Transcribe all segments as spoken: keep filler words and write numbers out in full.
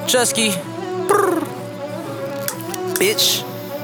Chesky. Bitch.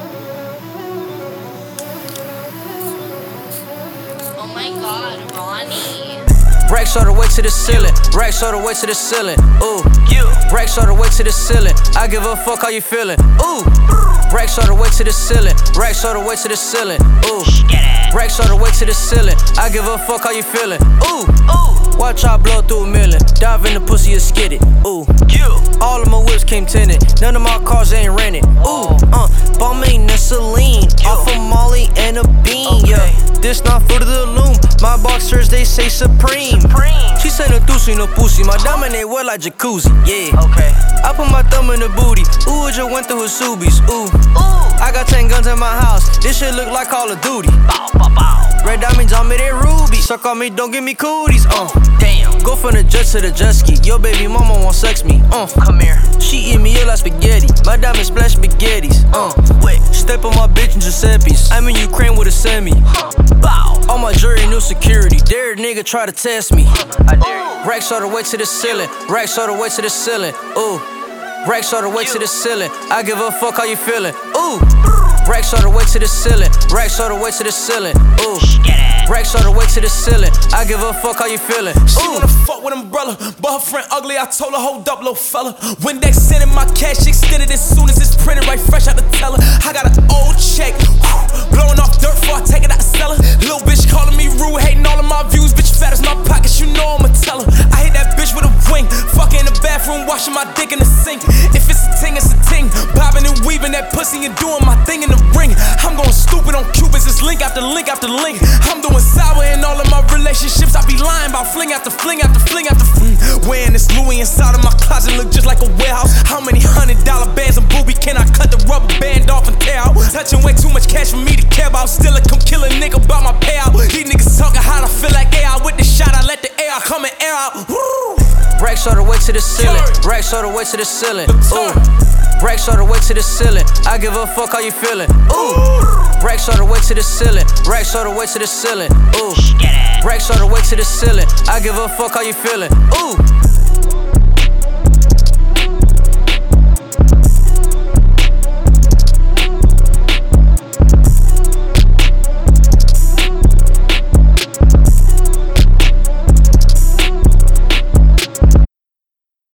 Oh my god, Ronnie. Racks all the way to the ceiling. Racks all the way to the ceiling. Ooh. You. Racks all the way to the ceiling. I give a fuck how you feeling. Ooh. Racks all the way to the ceiling. Racks all the way to the ceiling. Ooh. Racks all the way to the ceiling. I give a fuck how you feeling. Ooh. Ooh. Watch I blow through a million. Dive in the pussy and skid it. Ooh. You. All of my whips came tinted. None of my cars ain't rented. Ooh. Uh. Balmain and Celine. Off of Molly and a bean. Okay. Yeah. This not fruit of the loom. My boxers they say supreme. Supreme. She say no thusi, no pussy. My diamond they wet like jacuzzi. Yeah. Okay. I put my thumb in the booty. Ooh, it just went through his subies. Ooh. Ooh. I got ten guns in my house. This shit look like Call of Duty. Bow, bow, bow. Red diamonds on me, they ruby. Suck on me, don't give me cooties. Uh. Damn. Go from the jet to the jet ski. Your baby mama won't sex me. Uh. Come here. She eat me up like spaghetti. My diamond splash spaghettis. Uh. Wait. Step on my bitch in Giuseppe's. I'm in Ukraine with a semi. Huh. Bow. All my jury, new security. Dare a nigga try to test me. I dare you. Racks all the way to the ceiling. Racks all the way to the ceiling. Ooh. Racks all the way to the ceiling. I give a fuck how you feeling. Ooh. Racks all the way to the ceiling. Racks all the way to the ceiling. Ooh. Racks all the way to the ceiling. I give a fuck how you feeling. She Ooh. wanna fuck with umbrella, but her friend ugly. I told her, hold up, little fella. When they sending my cash, extended as soon as it's printed, right fresh out the teller. I got an old check, whew, blowing off dirt before I take it out the cellar. Little bitch calling me rude, hating all of my views. Bitch fat as my pockets, you know I'ma tell her. I hit that bitch with a wing, fucking in the bathroom, washing my dick in the sink. If it's a ting, it's a ting. Bobbing and weaving that pussy and doing my thing in the ring. I'm going stupid on Cubans, it's link after link after link. I'm doing sour in all of my relationships. I be lying about fling after fling after fling after fling. Wearing this Louis inside of my closet, look just like a warehouse. How many hundred dollar bands and booby can I cut the rubber band off and tear out? Touching way too much cash for me to care about. Still a come kill a nigga about my payout. These niggas talking how I feel like A I with the shot. I let the air come and air out. Woo. Racks all the way to the ceiling. Racks all the way to the ceiling. Ooh. Racks all the way to the ceiling. I give a fuck how you feeling. Ooh. Racks all the way to the ceiling. Racks all the way to the ceiling. Ooh. Racks all the way to the ceiling. I give a fuck how you feeling. Ooh.